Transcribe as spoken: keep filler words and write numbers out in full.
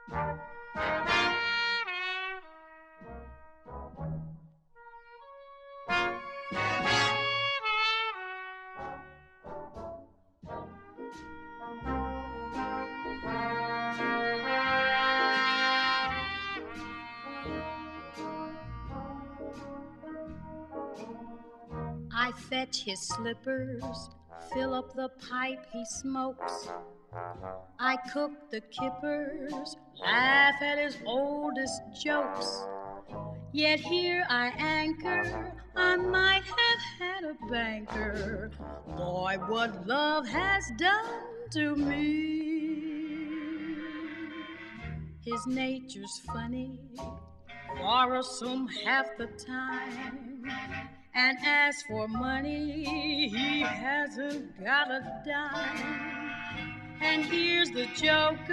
I fetch his slippers, fill up the pipe he smokes. I cook the kippers, laugh at his oldest jokes. Yet here I anchor, I might have had a banker. Boy, what love has done to me. His nature's funny, quarrelsome half the time. And as for money, he hasn't got a dime. And here's the joke.